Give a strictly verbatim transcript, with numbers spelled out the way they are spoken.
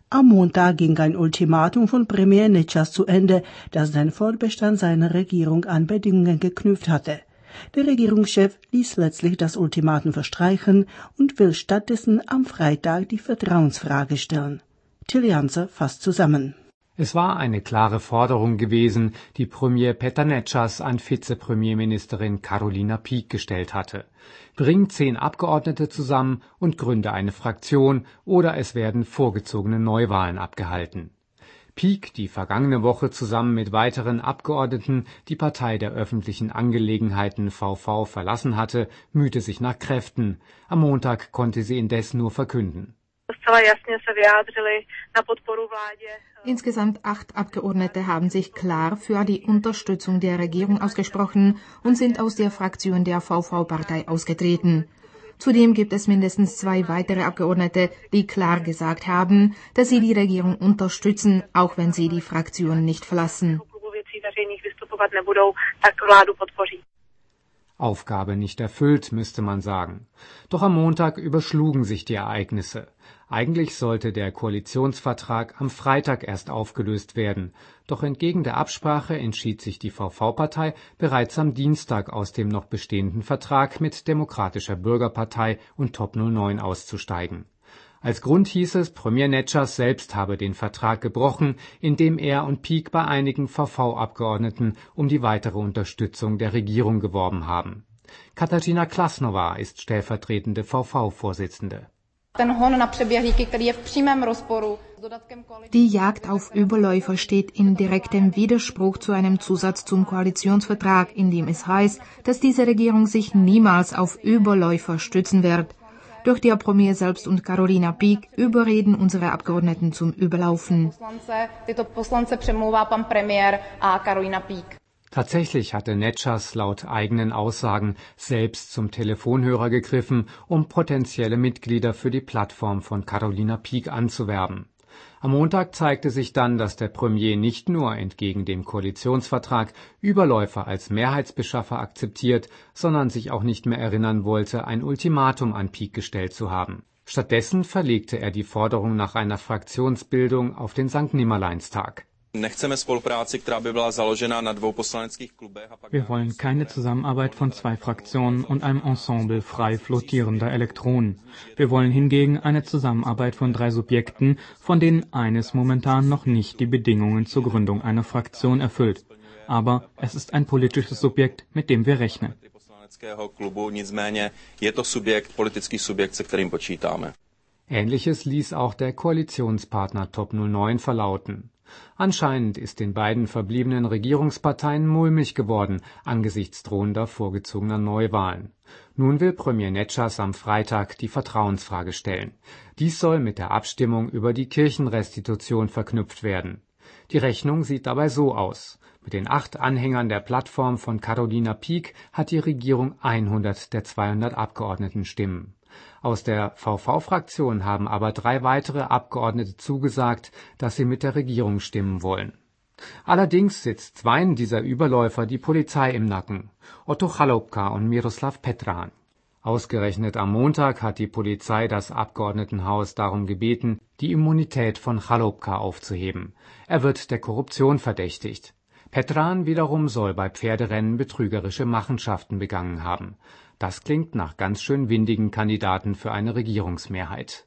Am Montag ging ein Ultimatum von Premier Neças zu Ende, das den Fortbestand seiner Regierung an Bedingungen geknüpft hatte. Der Regierungschef ließ letztlich das Ultimatum verstreichen und will stattdessen am Freitag die Vertrauensfrage stellen. Till Janse fasst zusammen. Es war eine klare Forderung gewesen, die Premier Petar Neças an Vizepremierministerin Carolina Pík gestellt hatte. Bring zehn Abgeordnete zusammen und gründe eine Fraktion, oder es werden vorgezogene Neuwahlen abgehalten. Pík, die vergangene Woche zusammen mit weiteren Abgeordneten die Partei der öffentlichen Angelegenheiten V V verlassen hatte, mühte sich nach Kräften. Am Montag konnte sie indes nur verkünden: Insgesamt acht Abgeordnete haben sich klar für die Unterstützung der Regierung ausgesprochen und sind aus der Fraktion der V V-Partei ausgetreten. Zudem gibt es mindestens zwei weitere Abgeordnete, die klar gesagt haben, dass sie die Regierung unterstützen, auch wenn sie die Fraktion nicht verlassen. Aufgabe nicht erfüllt, müsste man sagen. Doch am Montag überschlugen sich die Ereignisse. Eigentlich sollte der Koalitionsvertrag am Freitag erst aufgelöst werden. Doch entgegen der Absprache entschied sich die V V-Partei bereits am Dienstag aus dem noch bestehenden Vertrag mit Demokratischer Bürgerpartei und Top null neun auszusteigen. Als Grund hieß es, Premier Neças selbst habe den Vertrag gebrochen, indem er und Pík bei einigen V V-Abgeordneten um die weitere Unterstützung der Regierung geworben haben. Katarzyna Klasnova ist stellvertretende V V-Vorsitzende. Die Jagd auf Überläufer steht in direktem Widerspruch zu einem Zusatz zum Koalitionsvertrag, in dem es heißt, dass diese Regierung sich niemals auf Überläufer stützen wird. Doch der Premier selbst und Carolina Pík überreden unsere Abgeordneten zum Überlaufen. Tatsächlich hatte Neças laut eigenen Aussagen selbst zum Telefonhörer gegriffen, um potenzielle Mitglieder für die Plattform von Carolina Pík anzuwerben. Am Montag zeigte sich dann, dass der Premier nicht nur entgegen dem Koalitionsvertrag Überläufer als Mehrheitsbeschaffer akzeptiert, sondern sich auch nicht mehr erinnern wollte, ein Ultimatum an Pík gestellt zu haben. Stattdessen verlegte er die Forderung nach einer Fraktionsbildung auf den Sankt Nimmerleinstag. Wir wollen keine Zusammenarbeit von zwei Fraktionen und einem Ensemble frei flottierender Elektronen. Wir wollen hingegen eine Zusammenarbeit von drei Subjekten, von denen eines momentan noch nicht die Bedingungen zur Gründung einer Fraktion erfüllt. Aber es ist ein politisches Subjekt, mit dem wir rechnen. Ähnliches ließ auch der Koalitionspartner Top null neun verlauten. Anscheinend ist den beiden verbliebenen Regierungsparteien mulmig geworden angesichts drohender vorgezogener Neuwahlen. Nun will Premier Neças am Freitag die Vertrauensfrage stellen. Dies soll mit der Abstimmung über die Kirchenrestitution verknüpft werden. Die Rechnung sieht dabei so aus: Mit den acht Anhängern der Plattform von Carolina Pík hat die Regierung hundert der zweihundert Abgeordnetenstimmen. Aus der V V-Fraktion haben aber drei weitere Abgeordnete zugesagt, dass sie mit der Regierung stimmen wollen. Allerdings sitzt zweien dieser Überläufer die Polizei im Nacken: Otto Chalupka und Miroslav Petran. Ausgerechnet am Montag hat die Polizei das Abgeordnetenhaus darum gebeten, die Immunität von Chalupka aufzuheben. Er wird der Korruption verdächtigt. Petran wiederum soll bei Pferderennen betrügerische Machenschaften begangen haben. Das klingt nach ganz schön windigen Kandidaten für eine Regierungsmehrheit.